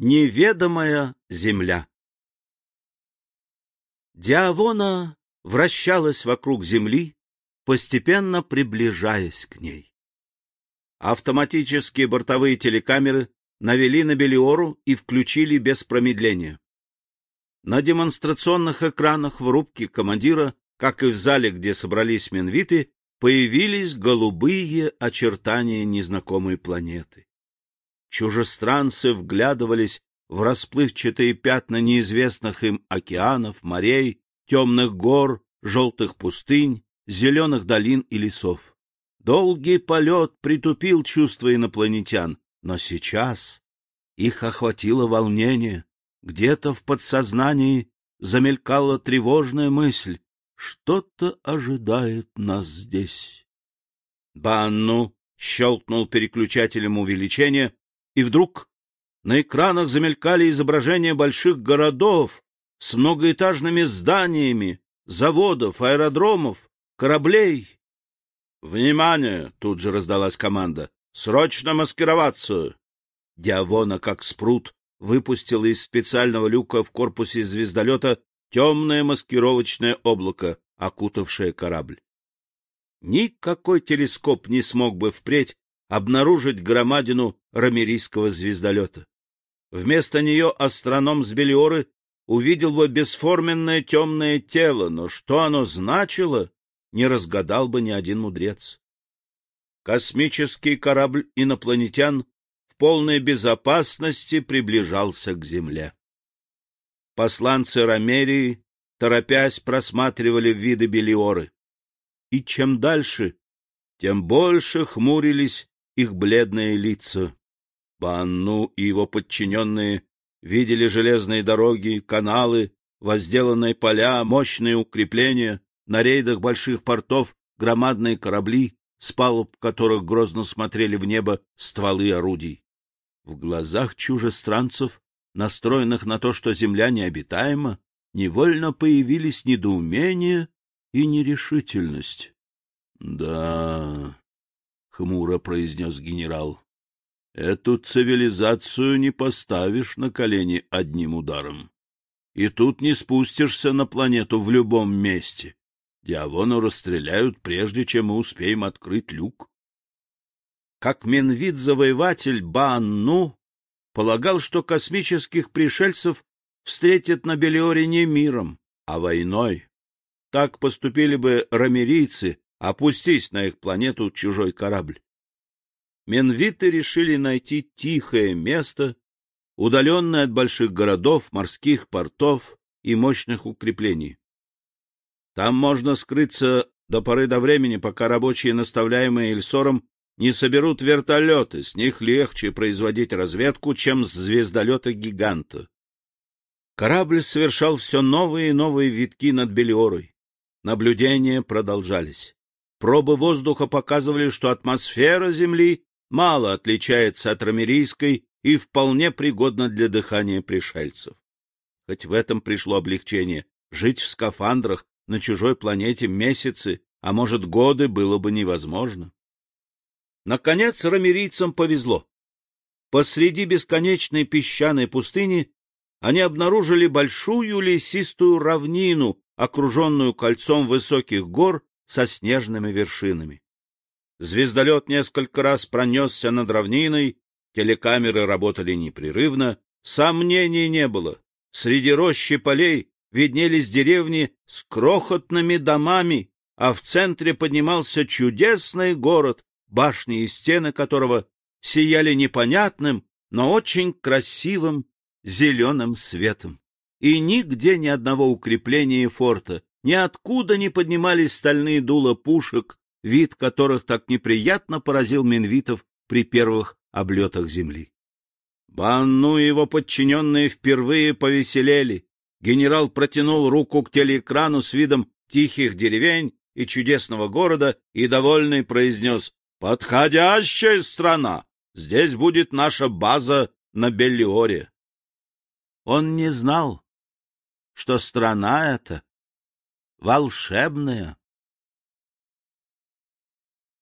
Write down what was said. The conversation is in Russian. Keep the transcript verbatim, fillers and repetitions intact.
Неведомая земля. Диавона вращалась вокруг Земли, постепенно приближаясь к ней. Автоматические бортовые телекамеры навели на Белиору и включили без промедления. На демонстрационных экранах в рубке командира, как и в зале, где собрались менвиты, появились голубые очертания незнакомой планеты. Чужестранцы вглядывались в расплывчатые пятна неизвестных им океанов, морей, темных гор, желтых пустынь, зеленых долин и лесов. Долгий полет притупил чувства инопланетян, но сейчас их охватило волнение. Где-то в подсознании замелькала тревожная мысль: что-то ожидает нас здесь. Банну щелкнул переключателем увеличения, и вдруг на экранах замелькали изображения больших городов с многоэтажными зданиями, заводов, аэродромов, кораблей. «Внимание!» — тут же раздалась команда. «Срочно маскироваться!» Диавона, как спрут, выпустила из специального люка в корпусе звездолета темное маскировочное облако, окутавшее корабль. Никакой телескоп не смог бы впредь обнаружить громадину рамерийского звездолета. Вместо нее астроном с Белиоры увидел бы бесформенное темное тело, но что оно значило, не разгадал бы ни один мудрец. Космический корабль инопланетян в полной безопасности приближался к Земле. Посланцы Рамерии, торопясь, просматривали виды Белиоры. И чем дальше, тем больше хмурились их бледные лица. Банну и его подчиненные видели железные дороги, каналы, возделанные поля, мощные укрепления, на рейдах больших портов громадные корабли, с палуб которых грозно смотрели в небо стволы орудий. В глазах чужестранцев, настроенных на то, что земля необитаема, невольно появились недоумение и нерешительность. — Да, — хмуро произнес генерал, — эту цивилизацию не поставишь на колени одним ударом. И тут не спустишься на планету в любом месте. Диавону расстреляют, прежде чем мы успеем открыть люк. Как менвит-завоеватель Банну полагал, что космических пришельцев встретят на Белиоре не миром, а войной. Так поступили бы рамерийцы, опустись на их планету чужой корабль. Менвиты решили найти тихое место, удаленное от больших городов, морских портов и мощных укреплений. Там можно скрыться до поры до времени, пока рабочие, наставляемые Эльсором, не соберут вертолеты, с них легче производить разведку, чем с звездолета-гиганта. Корабль совершал все новые и новые витки над Белиорой. Наблюдения продолжались. Пробы воздуха показывали, что атмосфера Земли мало отличается от рамерийской и вполне пригодна для дыхания пришельцев. Хоть в этом пришло облегчение, жить в скафандрах на чужой планете месяцы, а может годы, было бы невозможно. Наконец рамерийцам повезло. Посреди бесконечной песчаной пустыни они обнаружили большую лесистую равнину, окруженную кольцом высоких гор со снежными вершинами. Звездолет несколько раз пронесся над равниной, телекамеры работали непрерывно, сомнений не было. Среди рощи полей виднелись деревни с крохотными домами, а в центре поднимался чудесный город, башни и стены которого сияли непонятным, но очень красивым зеленым светом. И нигде ни одного укрепления и форта, ниоткуда не поднимались стальные дула пушек, вид которых так неприятно поразил менвитов при первых облетах земли. Банну и его подчиненные впервые повеселели. Генерал протянул руку к телеэкрану с видом тихих деревень и чудесного города и, довольный, произнес: «Подходящая страна! Здесь будет наша база на Белиоре». Он не знал, что страна эта волшебная.